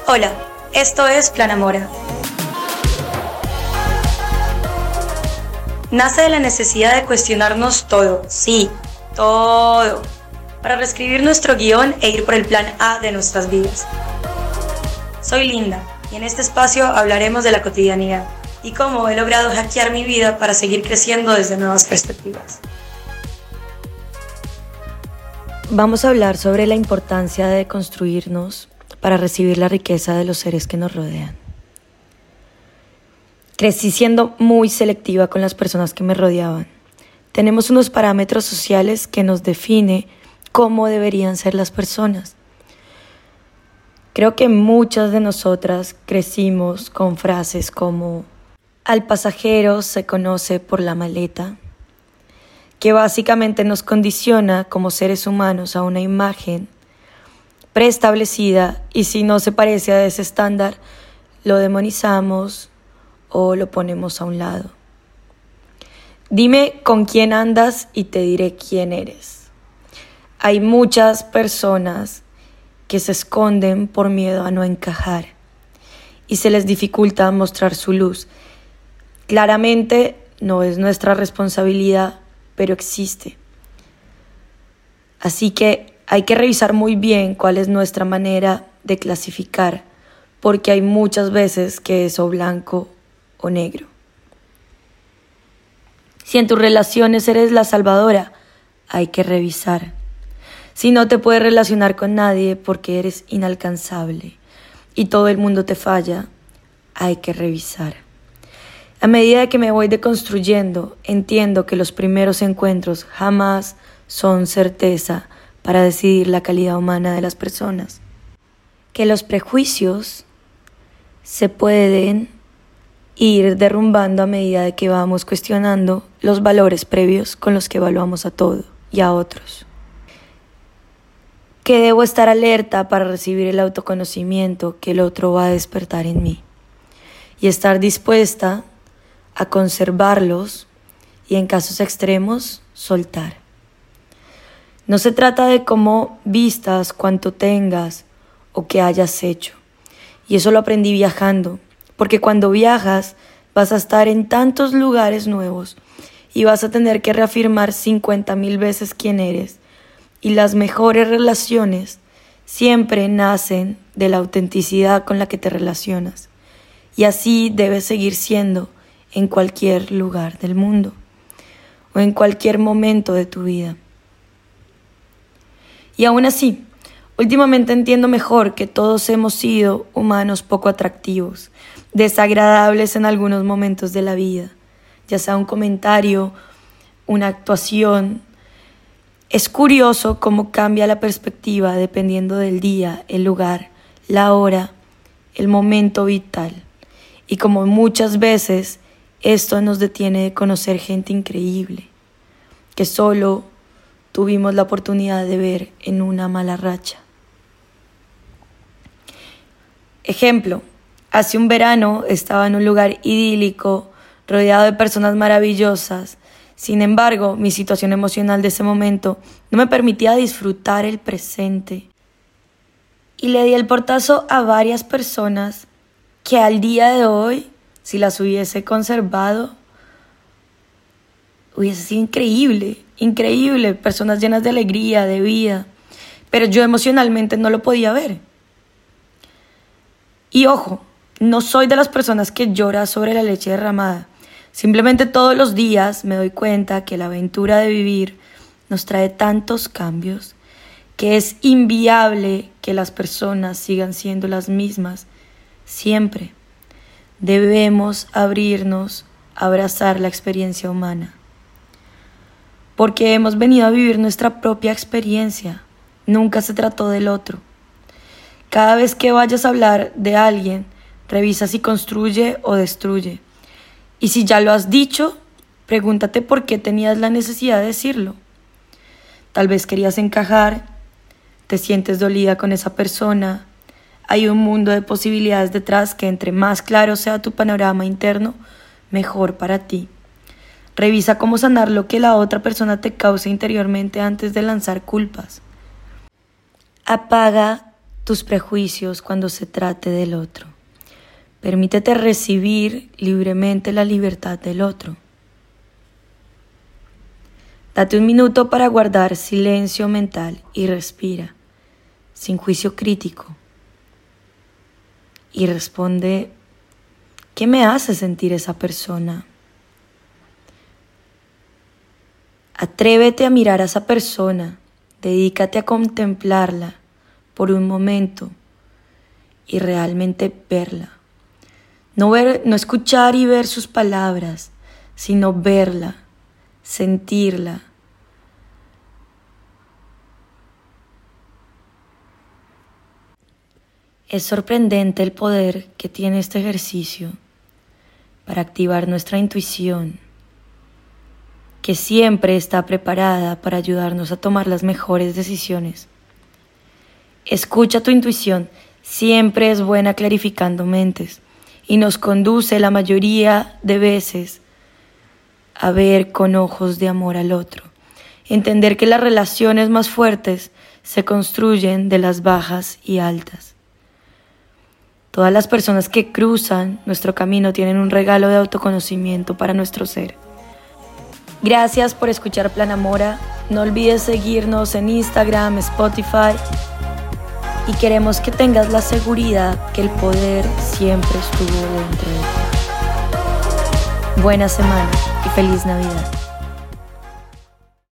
Hola, esto es Plan Amora. Nace de la necesidad de cuestionarnos todo, sí, todo, para reescribir nuestro guión e ir por el plan A de nuestras vidas. Soy Linda y en este espacio hablaremos de la cotidianidad y cómo he logrado hackear mi vida para seguir creciendo desde nuevas perspectivas. Vamos a hablar sobre la importancia de construirnos para recibir la riqueza de los seres que nos rodean. Crecí siendo muy selectiva con las personas que me rodeaban. Tenemos unos parámetros sociales que nos definen cómo deberían ser las personas. Creo que muchas de nosotras crecimos con frases como al pasajero se conoce por la maleta, que básicamente nos condiciona como seres humanos a una imagen preestablecida y si no se parece a ese estándar, lo demonizamos o lo ponemos a un lado. Dime con quién andas y te diré quién eres. Hay muchas personas que se esconden por miedo a no encajar y se les dificulta mostrar su luz. Claramente no es nuestra responsabilidad, pero existe. Así que hay que revisar muy bien cuál es nuestra manera de clasificar, porque hay muchas veces que es o blanco o negro. Si en tus relaciones eres la salvadora, hay que revisar. Si no te puedes relacionar con nadie porque eres inalcanzable y todo el mundo te falla, hay que revisar. A medida que me voy deconstruyendo, entiendo que los primeros encuentros jamás son certeza para decidir la calidad humana de las personas. Que los prejuicios se pueden ir derrumbando a medida de que vamos cuestionando los valores previos con los que evaluamos a todo y a otros. Que debo estar alerta para recibir el autoconocimiento que el otro va a despertar en mí y estar dispuesta a conservarlos y en casos extremos soltar. No se trata de cómo vistas, cuánto tengas o qué hayas hecho. Y eso lo aprendí viajando, porque cuando viajas vas a estar en tantos lugares nuevos y vas a tener que reafirmar 50,000 veces quién eres. Y las mejores relaciones siempre nacen de la autenticidad con la que te relacionas. Y así debes seguir siendo en cualquier lugar del mundo o en cualquier momento de tu vida. Y aún así, últimamente entiendo mejor que todos hemos sido humanos poco atractivos, desagradables en algunos momentos de la vida, ya sea un comentario, una actuación. Es curioso cómo cambia la perspectiva dependiendo del día, el lugar, la hora, el momento vital. Y como muchas veces esto nos detiene de conocer gente increíble, que solo tuvimos la oportunidad de ver en una mala racha. Ejemplo, hace un verano estaba en un lugar idílico, rodeado de personas maravillosas. Sin embargo, mi situación emocional de ese momento no me permitía disfrutar el presente. Y le di el portazo a varias personas que al día de hoy, si las hubiese conservado, hubiese sido increíble, personas llenas de alegría, de vida, pero yo emocionalmente no lo podía ver. Y ojo, no soy de las personas que llora sobre la leche derramada, simplemente todos los días me doy cuenta que la aventura de vivir nos trae tantos cambios que es inviable que las personas sigan siendo las mismas siempre. Debemos abrirnos a abrazar la experiencia humana. Porque hemos venido a vivir nuestra propia experiencia. Nunca se trató del otro. Cada vez que vayas a hablar de alguien, revisa si construye o destruye. Y si ya lo has dicho, pregúntate por qué tenías la necesidad de decirlo. Tal vez querías encajar, te sientes dolida con esa persona. Hay un mundo de posibilidades detrás que entre más claro sea tu panorama interno, mejor para ti. Revisa cómo sanar lo que la otra persona te causa interiormente antes de lanzar culpas. Apaga tus prejuicios cuando se trate del otro. Permítete recibir libremente la libertad del otro. Date un minuto para guardar silencio mental y respira, sin juicio crítico. Y responde, ¿qué me hace sentir esa persona? Atrévete a mirar a esa persona, dedícate a contemplarla por un momento y realmente verla. No escuchar y ver sus palabras, sino verla, sentirla. Es sorprendente el poder que tiene este ejercicio para activar nuestra intuición, que siempre está preparada para ayudarnos a tomar las mejores decisiones. Escucha tu intuición, siempre es buena clarificando mentes y nos conduce la mayoría de veces a ver con ojos de amor al otro. Entender que las relaciones más fuertes se construyen de las bajas y altas. Todas las personas que cruzan nuestro camino tienen un regalo de autoconocimiento para nuestro ser. Gracias por escuchar Plan Amora. No olvides seguirnos en Instagram, Spotify. Y queremos que tengas la seguridad que el poder siempre estuvo dentro de ti. Buena semana y feliz Navidad.